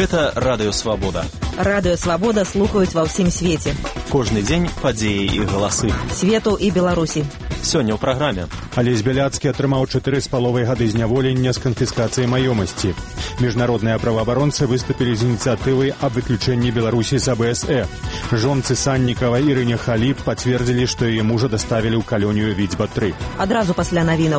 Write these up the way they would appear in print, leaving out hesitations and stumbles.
Гэта Радыё Свабода. Радыё Свабода слухаюць ва ўсім свеце. Кожны дзень падзеі і галасы. Свету і Беларусі. Сёння ў праграме. Алесь Бяляцкі атрымаў 4,5 гады зняволення з канфіскацыяй маёмасці. Міжнародныя праваабаронцы выступілі з ініцыятывай аб выключэнні Беларусі з АБСЭ. Жонцы Саннікава Ірыне Халіп пацвердзілі, што яе мужа даставілі ў калонію Віцьба-3. Адразу пасля навінаў.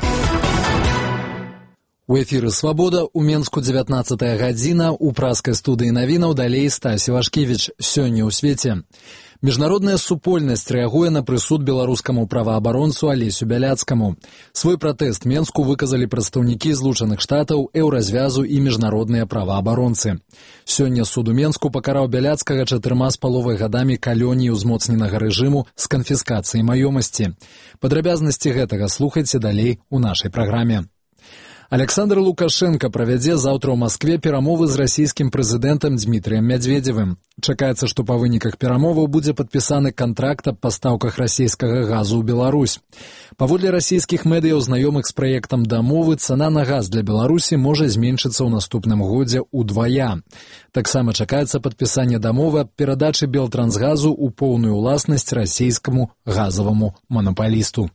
У эфіры «Свабода» у Менску 19 гадзіна, у праскай студыі навінаў далей Стасі Вашкевіч. Сёння ў свеце. Міжнародная супольнасць рэагуе на прысуд беларускаму праваабаронцу Алесю Бяляцкаму. Свой пратэст Менску выказалі прадстаўнікі Злучаных Штатаў, Еўразвязу і міжнародныя праваабаронцы. Сёння суд у Менску пакараў Бяляцкага 4,5 гадамі калоніі ўзмоцненага рэжыму з канфіскацыяй маёмасці. Падрабязнасці гэтага слухайце далей у нашай праграме. Александр Лукашенко правядзе заўтра ў Маскве перамовы з расійскім прэзідэнтам Дмітрыем Мядзведзевым. Чакаецца, што па выніках перамоваў будзе падпісаны кантракт аб пастаўках расійскага газу ў Беларусь. Паводле расійскіх медыяў, знаёмых з праектам дамовы, цана на газ для Беларусі можа зменшыцца ў наступным годзе ўдвая. Таксама чакаецца падпісанне дамовы аб перадачы Белтрансгазу ў поўную ўласнасць расійскаму газаваму манапалісту.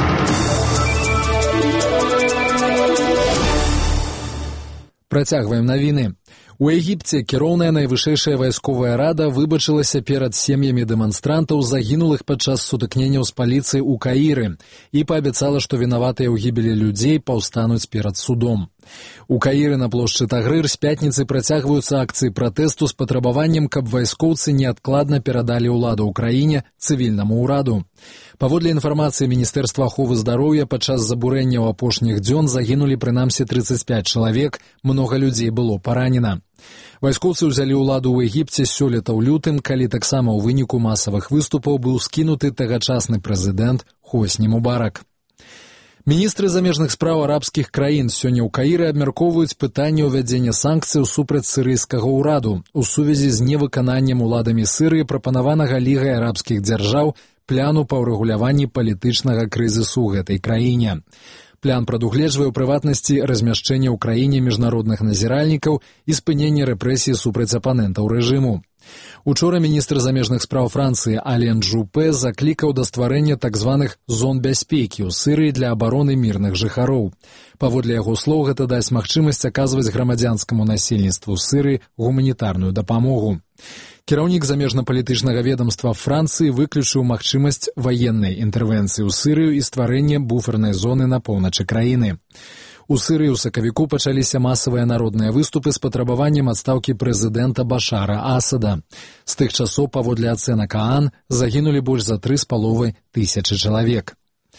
Працягваем навіны. У Егіпце кіроўная найвышэйшая вайсковая рада выбачылася перад сем'ямі дэманстрантаў, загінулых падчас сутыкненняў з паліцыяй у Каіры, і паабяцала, што вінаватыя ў гібелі людзей паўстануць перад судом. У Каіры на плошчы Тагрыр з пятніцы працягваюцца акцыі пратэсту з патрабаваннем, каб вайскоўцы неадкладна перадалі ўладу ў краіне цывільнаму ўраду. Паводле інфармацыі Міністэрства аховы здароўя, падчас забурэння ў апошніх дзён загінулі прынамсі 35 чалавек, многа людзей было паранена. Вайскоўцы ўзялі ўладу ў Егіпце сёлета ў лютым, калі таксама ў выніку масавых выступаў быў скінуты тагачасны прэзідэнт Хосні Мубарак. Міністры замежных спраў арабскіх краін сёння ў Каіры абмяркоўваюць пытанне ўвядзення санкцыяў супраць сірыйскага ўраду у сувязі з невыкананнем уладамі Сірыі прапанаванага Лігай арабскіх дзяржаў пляну па ўрэгуляванні палітычнага крызісу ў гэтай краіне. Плян прадугледжвае ў прыватнасці размяшчэнне ў краіне міжнародных назіральнікаў і спыненне рэпрэсій супраць апанентаў рэжыму. Учора міністр замежных спраў Францыі Ален Жупе заклікаў да стварэння так званых зон бяспекі ў Сірыі для абароны мірных жыхароў. Паводле яго слоў, гэта дасць магчымасць аказваць грамадзянскаму насельніцтву Сірыі гуманітарную дапамогу. Кіраўнік замежна-палітычнага ведамства Францыі выключыў магчымасць ваеннай інтэрвенцыі ў Сірыю і стварэння буфернай зоны на поўначы краіны. У Сірыі ў сакавіку пачаліся масавыя народныя выступы з патрабаваннем адстаўкі прэзідэнта Башара Асада. З тых часоў, паводле ацэнак ААН, загінулі больш за 3,5 тысячы чалавек.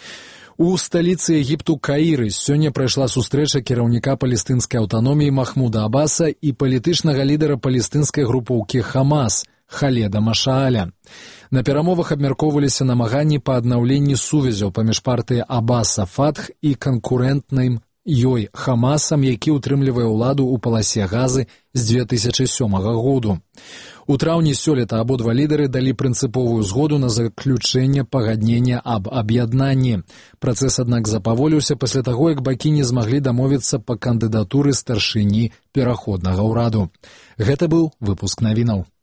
У сталіцы Егіпту Каіры сёння прайшла сустрэча кіраўніка палестынскай аўтаноміі Махмуда Аббаса і палітычнага лідара палестынскай групоўкі Хамас Халеда Машааля. На перамовах абмяркоўваліся намаганні па аднаўленні сувязяў паміж партыяй Аббаса Фатх і канкурэнтным ёй Хамасам, які ўтрымлівае ўладу ў паласе Газы з 2007 году. У траўні сёлета абодва лідары далі прынцыповую згоду на заключэнне пагаднення аб аб'яднанні. Працэс, аднак, запаволіўся пасля таго, як бакі не змаглі дамовіцца па кандыдатуры старшыні пераходнага ўраду. Гэта быў выпуск навінаў.